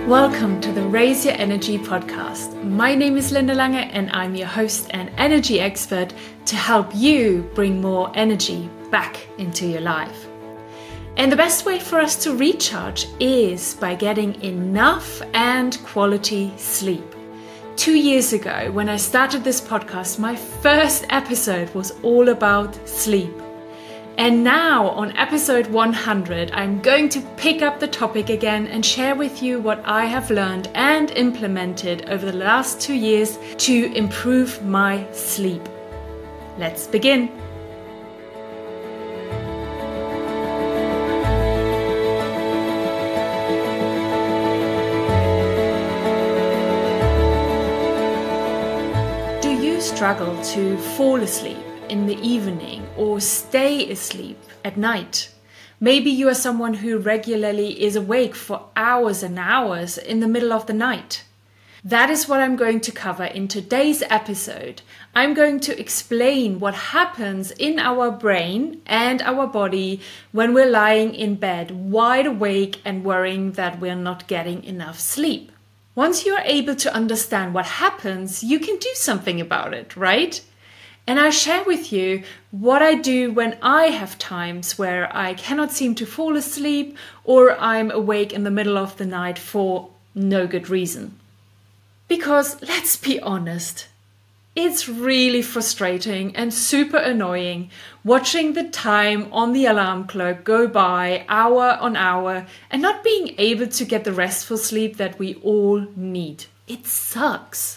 Welcome to the Raise Your Energy podcast. My name is Linda Lange and I'm your host and energy expert to help you bring more energy back into your life. And the best way for us to recharge is by getting enough and quality sleep. 2 years ago, when I started this podcast, my first episode was all about sleep. And now on episode 100, I'm going to pick up the topic again and share with you what I have learned and implemented over the last 2 years to improve my sleep. Let's begin. Do you struggle to fall asleep in the evening or stay asleep at night? Maybe you are someone who regularly is awake for hours and hours in the middle of the night. That is what I'm going to cover in today's episode. I'm going to explain what happens in our brain and our body when we're lying in bed wide awake and worrying that we're not getting enough sleep. Once you are able to understand what happens, you can do something about it, right? And I share with you what I do when I have times where I cannot seem to fall asleep or I'm awake in the middle of the night for no good reason. Because let's be honest, it's really frustrating and super annoying watching the time on the alarm clock go by hour on hour and not being able to get the restful sleep that we all need. It sucks.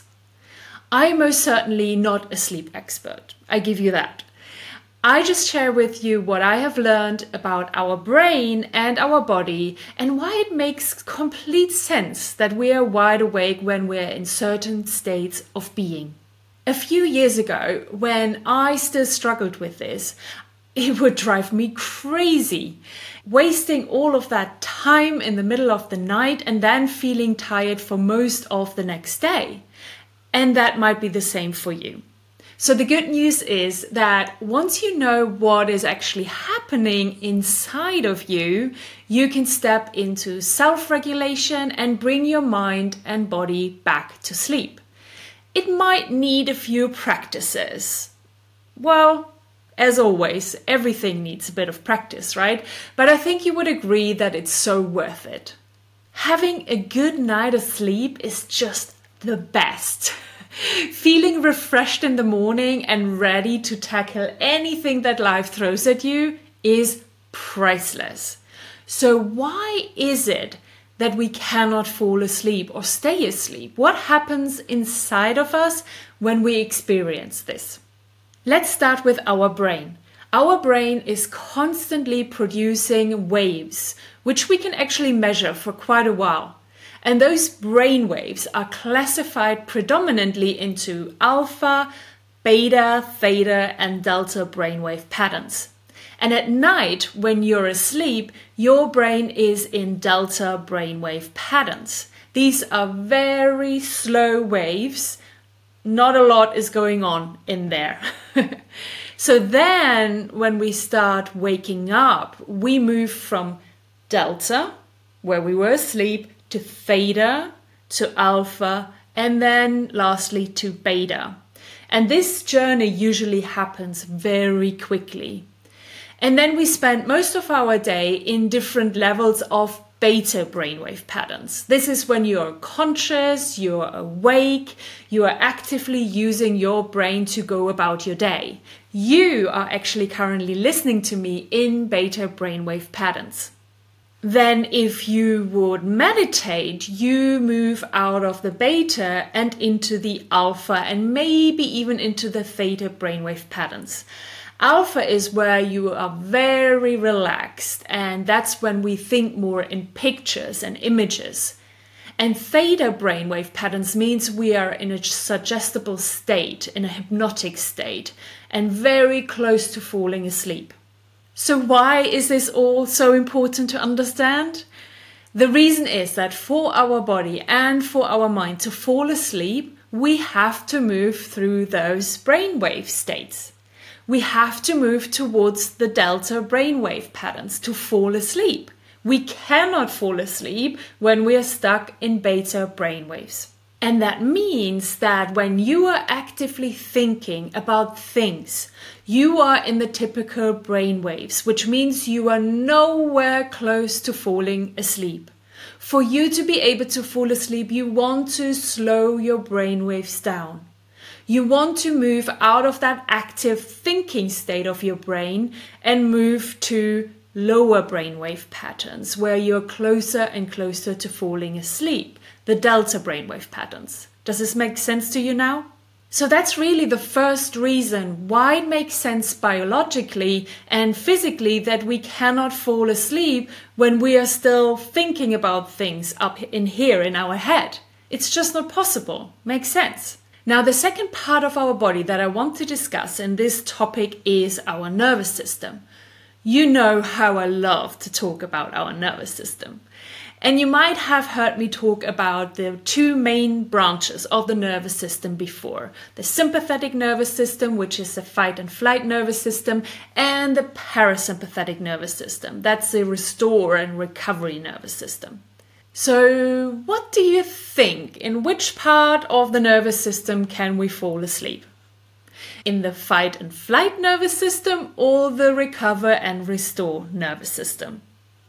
I am most certainly not a sleep expert. I give you that. I just share with you what I have learned about our brain and our body and why it makes complete sense that we are wide awake when we're in certain states of being. A few years ago, when I still struggled with this, it would drive me crazy. Wasting all of that time in the middle of the night and then feeling tired for most of the next day. And that might be the same for you. So the good news is that once you know what is actually happening inside of you, you can step into self-regulation and bring your mind and body back to sleep. It might need a few practices. Well, as always, everything needs a bit of practice, right? But I think you would agree that it's so worth it. Having a good night of sleep is just the best. Feeling refreshed in the morning and ready to tackle anything that life throws at you is priceless. So why is it that we cannot fall asleep or stay asleep? What happens inside of us when we experience this? Let's start with our brain. Our brain is constantly producing waves, which we can actually measure for quite a while. And those brain waves are classified predominantly into alpha, beta, theta, and delta brainwave patterns. And at night, when you're asleep, your brain is in delta brainwave patterns. These are very slow waves. Not a lot is going on in there. So then, when we start waking up, we move from delta, where we were asleep, to theta, to alpha, and then lastly to beta. And this journey usually happens very quickly. And then we spend most of our day in different levels of beta brainwave patterns. This is when you're conscious, you're awake, you are actively using your brain to go about your day. You are actually currently listening to me in beta brainwave patterns. Then if you would meditate, you move out of the beta and into the alpha and maybe even into the theta brainwave patterns. Alpha is where you are very relaxed, and that's when we think more in pictures and images. And theta brainwave patterns means we are in a suggestible state, in a hypnotic state, and very close to falling asleep. So why is this all so important to understand? The reason is that for our body and for our mind to fall asleep, we have to move through those brainwave states. We have to move towards the delta brainwave patterns to fall asleep. We cannot fall asleep when we are stuck in beta brainwaves. And that means that when you are actively thinking about things, you are in the typical brainwaves, which means you are nowhere close to falling asleep. For you to be able to fall asleep, you want to slow your brainwaves down. You want to move out of that active thinking state of your brain and move to lower brainwave patterns where you're closer and closer to falling asleep, the delta brainwave patterns. Does this make sense to you now? So that's really the first reason why it makes sense biologically and physically that we cannot fall asleep when we are still thinking about things up in here in our head. It's just not possible. Makes sense. Now, the second part of our body that I want to discuss in this topic is our nervous system. You know how I love to talk about our nervous system. And you might have heard me talk about the two main branches of the nervous system before. The sympathetic nervous system, which is the fight and flight nervous system, and the parasympathetic nervous system. That's the restore and recovery nervous system. So what do you think? In which part of the nervous system can we fall asleep? In the fight and flight nervous system or the recover and restore nervous system?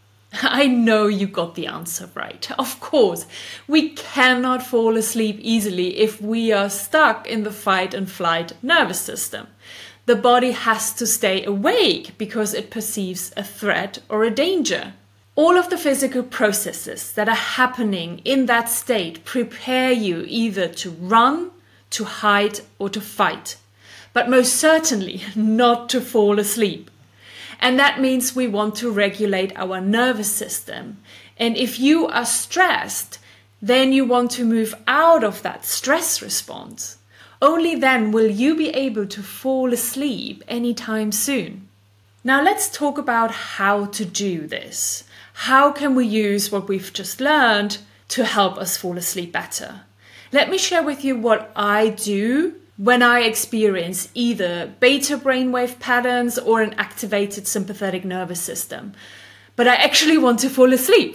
I know you got the answer right. Of course, we cannot fall asleep easily if we are stuck in the fight and flight nervous system. The body has to stay awake because it perceives a threat or a danger. All of the physical processes that are happening in that state prepare you either to run, to hide, or to fight, but most certainly not to fall asleep. And that means we want to regulate our nervous system. And if you are stressed, then you want to move out of that stress response. Only then will you be able to fall asleep anytime soon. Now let's talk about how to do this. How can we use what we've just learned to help us fall asleep better? Let me share with you what I do when I experience either beta brainwave patterns or an activated sympathetic nervous system, but I actually want to fall asleep.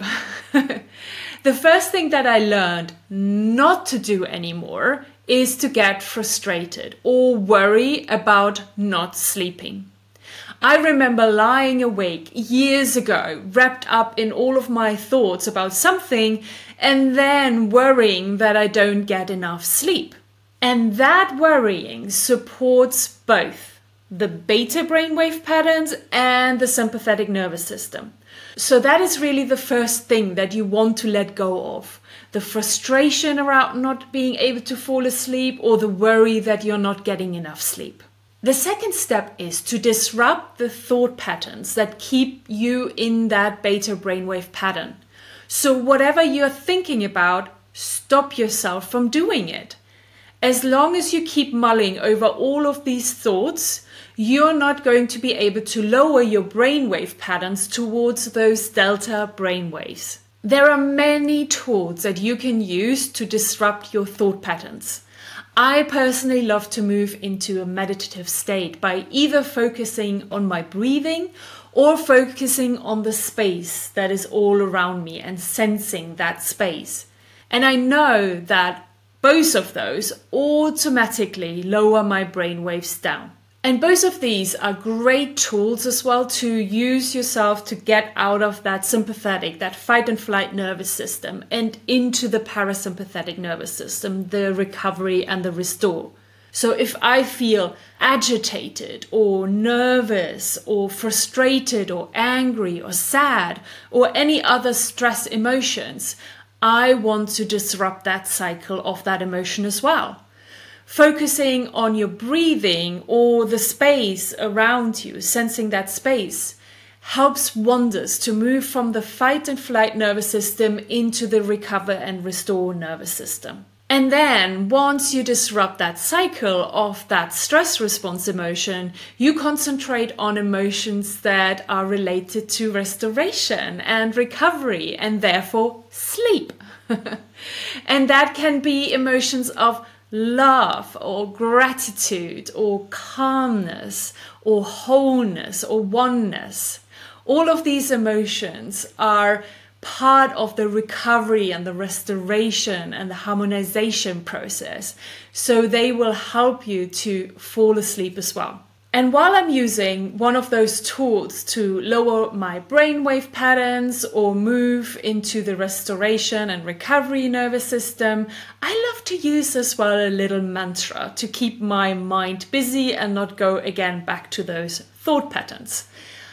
The first thing that I learned not to do anymore is to get frustrated or worry about not sleeping. I remember lying awake years ago, wrapped up in all of my thoughts about something, and then worrying that I don't get enough sleep. And that worrying supports both the beta brainwave patterns and the sympathetic nervous system. So that is really the first thing that you want to let go of. The frustration around not being able to fall asleep or the worry that you're not getting enough sleep. The second step is to disrupt the thought patterns that keep you in that beta brainwave pattern. So whatever you're thinking about, stop yourself from doing it. As long as you keep mulling over all of these thoughts, you're not going to be able to lower your brainwave patterns towards those delta brainwaves. There are many tools that you can use to disrupt your thought patterns. I personally love to move into a meditative state by either focusing on my breathing or focusing on the space that is all around me and sensing that space. And I know that both of those automatically lower my brain waves down. And both of these are great tools as well to use yourself to get out of that sympathetic, that fight and flight nervous system and into the parasympathetic nervous system, the recovery and the restore. So if I feel agitated or nervous or frustrated or angry or sad or any other stress emotions, I want to disrupt that cycle of that emotion as well. Focusing on your breathing or the space around you, sensing that space, helps wonders to move from the fight and flight nervous system into the recover and restore nervous system. And then once you disrupt that cycle of that stress response emotion, you concentrate on emotions that are related to restoration and recovery and therefore sleep. And that can be emotions of love or gratitude or calmness or wholeness or oneness, All of these emotions are part of the recovery and the restoration and the harmonization process. So they will help you to fall asleep as well. And while I'm using one of those tools to lower my brainwave patterns or move into the restoration and recovery nervous system, I love to use as well a little mantra to keep my mind busy and not go again back to those thought patterns.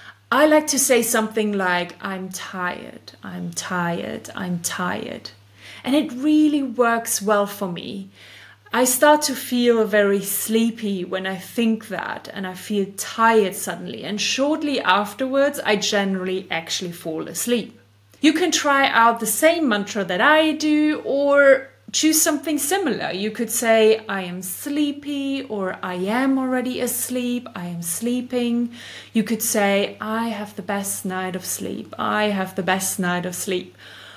I like to say something like, I'm tired, I'm tired, I'm tired. And it really works well for me. I start to feel very sleepy when I think that, and I feel tired suddenly. And shortly afterwards, I generally actually fall asleep. You can try out the same mantra that I do, or choose something similar. You could say, I am sleepy, or I am already asleep, I am sleeping. You could say, I have the best night of sleep, I have the best night of sleep.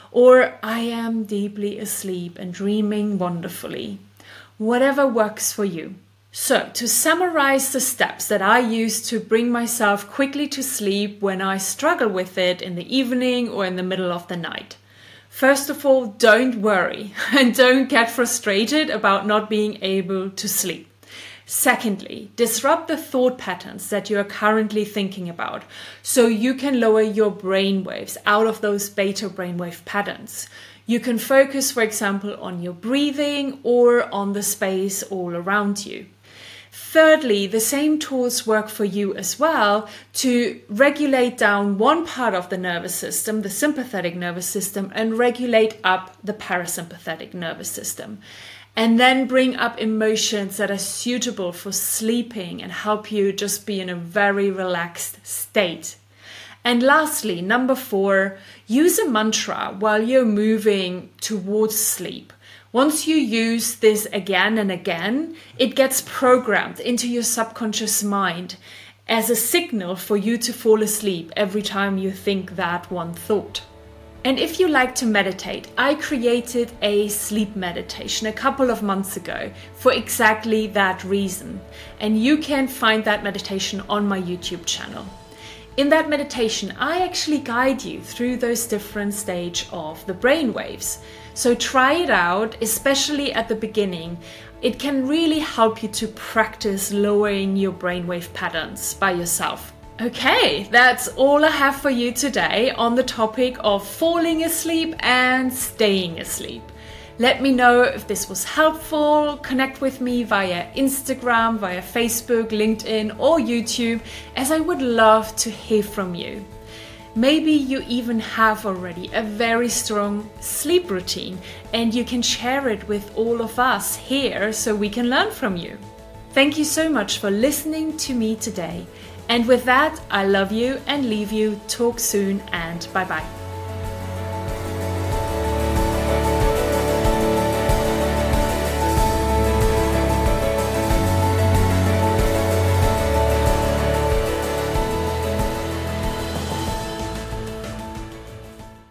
Or I am deeply asleep and dreaming wonderfully. Whatever works for you. So, to summarize the steps that I use to bring myself quickly to sleep when I struggle with it in the evening or in the middle of the night. First of all, don't worry and don't get frustrated about not being able to sleep. Secondly, disrupt the thought patterns that you are currently thinking about so you can lower your brain waves out of those beta brainwave patterns. You can focus, for example, on your breathing or on the space all around you. Thirdly, the same tools work for you as well to regulate down one part of the nervous system, the sympathetic nervous system, and regulate up the parasympathetic nervous system. And then bring up emotions that are suitable for sleeping and help you just be in a very relaxed state. And lastly, number 4, use a mantra while you're moving towards sleep. Once you use this again and again, it gets programmed into your subconscious mind as a signal for you to fall asleep every time you think that one thought. And if you like to meditate, I created a sleep meditation a couple of months ago for exactly that reason. And you can find that meditation on my YouTube channel. In that meditation, I actually guide you through those different stages of the brain waves. So try it out, especially at the beginning. It can really help you to practice lowering your brainwave patterns by yourself. Okay, that's all I have for you today on the topic of falling asleep and staying asleep. Let me know if this was helpful. Connect with me via Instagram, via Facebook, LinkedIn, or YouTube, as I would love to hear from you. Maybe you even have already a very strong sleep routine and you can share it with all of us here so we can learn from you. Thank you so much for listening to me today. And with that, I love you and leave you. Talk soon and bye-bye.